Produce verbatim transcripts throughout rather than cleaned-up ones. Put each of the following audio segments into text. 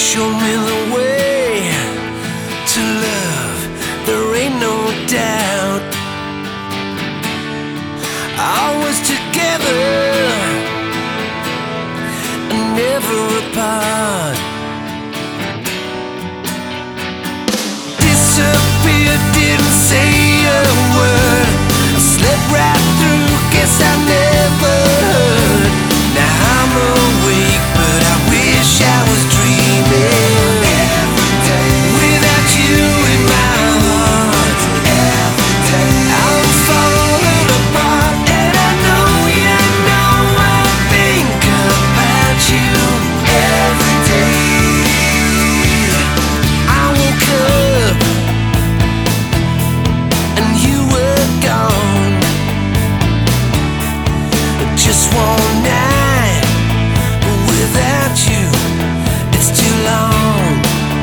show me the way to love, there ain't no doubt. Always together and never apart. Disappeared, didn't say a word. I slept right through, guess I never heard. Now I'm awake, but I wish I was dreaming. Every day without you in my heart. Every day I'm falling apart, and I know, yeah, I know I think about you every day. I woke up and you were gone. Just one night without you, it's too long.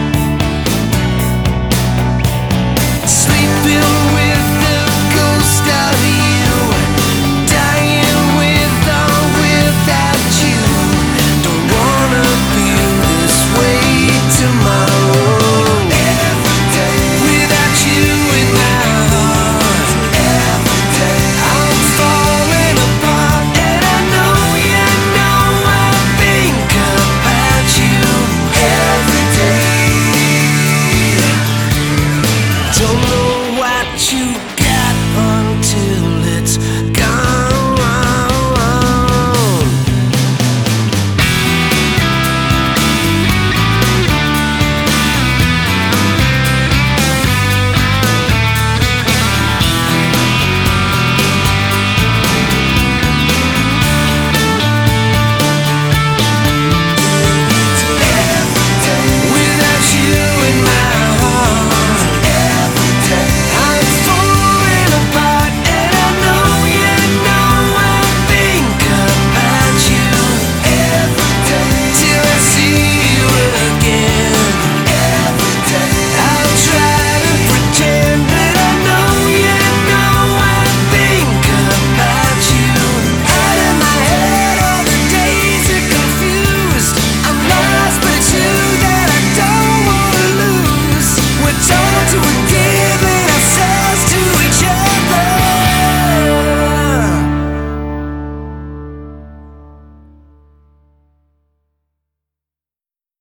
Sleeping with the ghost of you, dying with or without you. Don't wanna feel this way tomorrow. Every day without you in my heart. Every day I'm falling apart, and I know, yeah, I know I think about you every day. Don't know what you got until it's gone.